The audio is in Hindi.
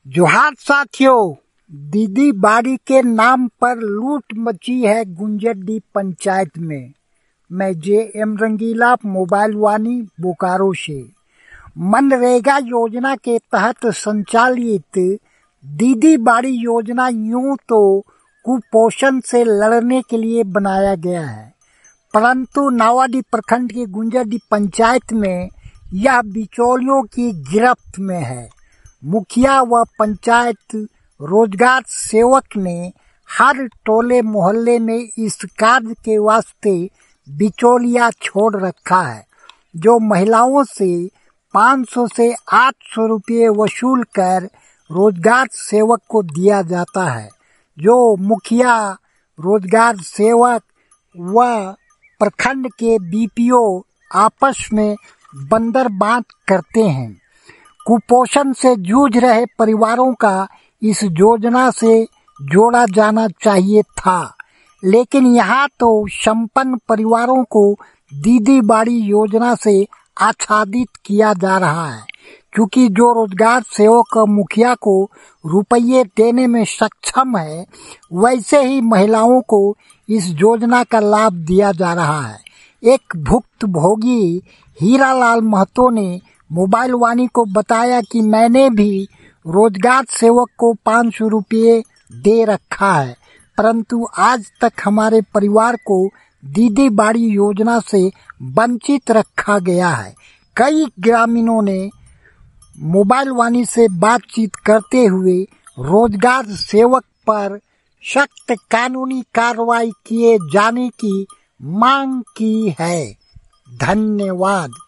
जोहार साथियों, दीदी बाड़ी के नाम पर लूट मची है गुंजरडी पंचायत में। मैं जे.एम. रंगीला, मोबाइल वानी, बोकारो से। मनरेगा योजना के तहत संचालित दीदी बाड़ी योजना यूं तो कुपोषण से लड़ने के लिए बनाया गया है, परंतु नावाडीह प्रखंड की गुंजरडी पंचायत में यह बिचौलियों की गिरफ्त में है। मुखिया व पंचायत रोजगार सेवक ने हर टोले मोहल्ले में इस कार्य के वास्ते बिचौलिया छोड़ रखा है, जो महिलाओं से 500 से 800 रुपये वसूल कर रोजगार सेवक को दिया जाता है। जो मुखिया, रोजगार सेवक व प्रखंड के बीपीओ आपस में बंदर बांट करते हैं। कुपोषण से जूझ रहे परिवारों का इस योजना से जोड़ा जाना चाहिए था, लेकिन यहाँ तो संपन्न परिवारों को दीदी बाड़ी योजना से आच्छादित किया जा रहा है, क्योंकि जो रोजगार सेवक मुखिया को रुपये देने में सक्षम है, वैसे ही महिलाओं को इस योजना का लाभ दिया जा रहा है। एक भुक्तभोगी हीरालाल महतो ने मोबाइल वानी को बताया कि मैंने भी रोजगार सेवक को 500 रुपये दे रखा है, परंतु आज तक हमारे परिवार को दीदी बाड़ी योजना से वंचित रखा गया है। कई ग्रामीणों ने मोबाइल वानी से बातचीत करते हुए रोजगार सेवक पर सख्त कानूनी कार्रवाई किए जाने की मांग की है। धन्यवाद।